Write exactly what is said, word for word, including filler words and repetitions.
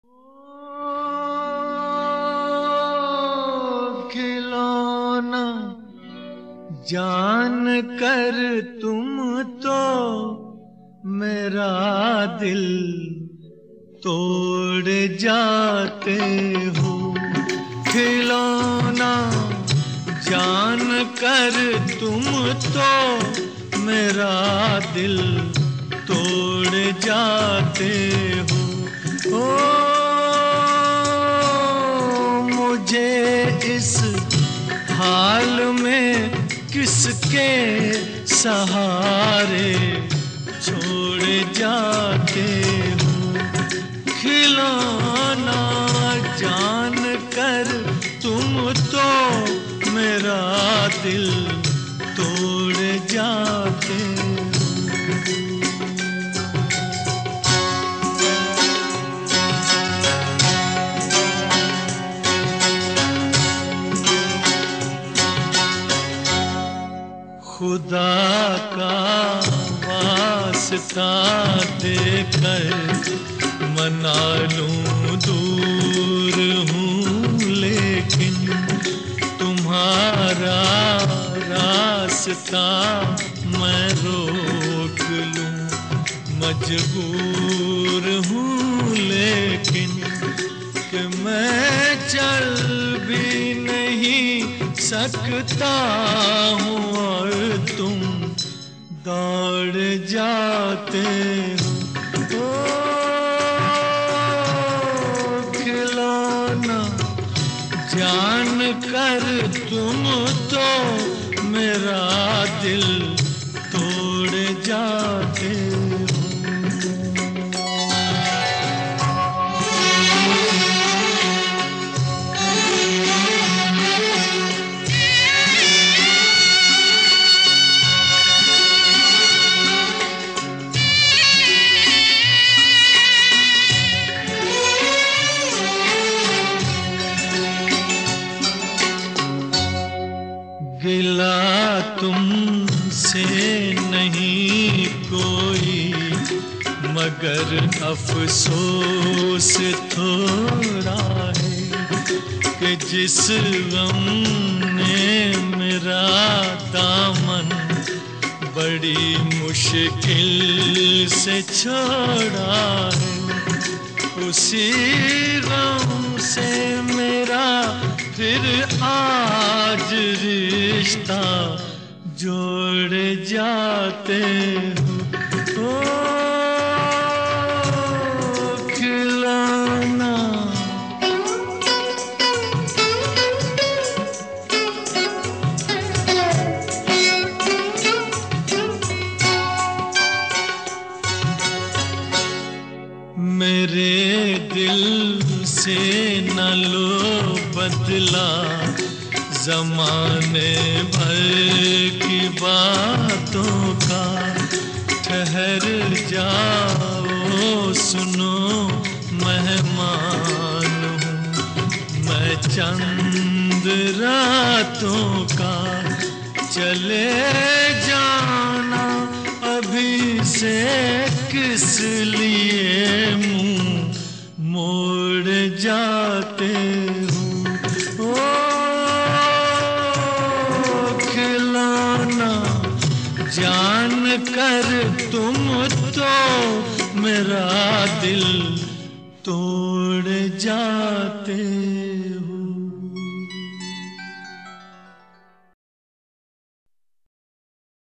खिलौना जान कर तुम तो मेरा दिल तोड़ जाते हो। खिलौना जान कर तुम तो मेरा दिल तोड़ जाते हो। ओ मुझे इस हाल में किसके सहारे छोड़ जाते हो। खिलौना जान कर तुम तो मेरा दिल तोड़ जाते हो। खुदा का वास्ता देकर मना लूं दूर हूँ, लेकिन तुम्हारा रास्ता मैं रोक लूं मजबूर हूँ। लेकिन कि मैं चल भी नहीं सकता हूँ और तुम दौड़ जाते हो। ओ खिलौना जान कर तुम तो मेरा दिल तोड़ जाते हो। गिला तुमसे नहीं कोई मगर अफसोस थोड़ा है कि जिस गम ने मेरा दामन बड़ी मुश्किल से छोड़ा है, उसी गम से मेरा फिर आज रिश्ता जोड़ जाते हो। ओ खिलौना मेरे दिल से न लो बदला ज़माने भर की बातों का। ठहर जाओ सुनो मेहमान हूँ मैं चंद रातों का। चले जाना अभी से किस लिए मुँह मोड़ जाते हो। ओ खिलौना जान कर तुम तो मेरा दिल तोड़ जा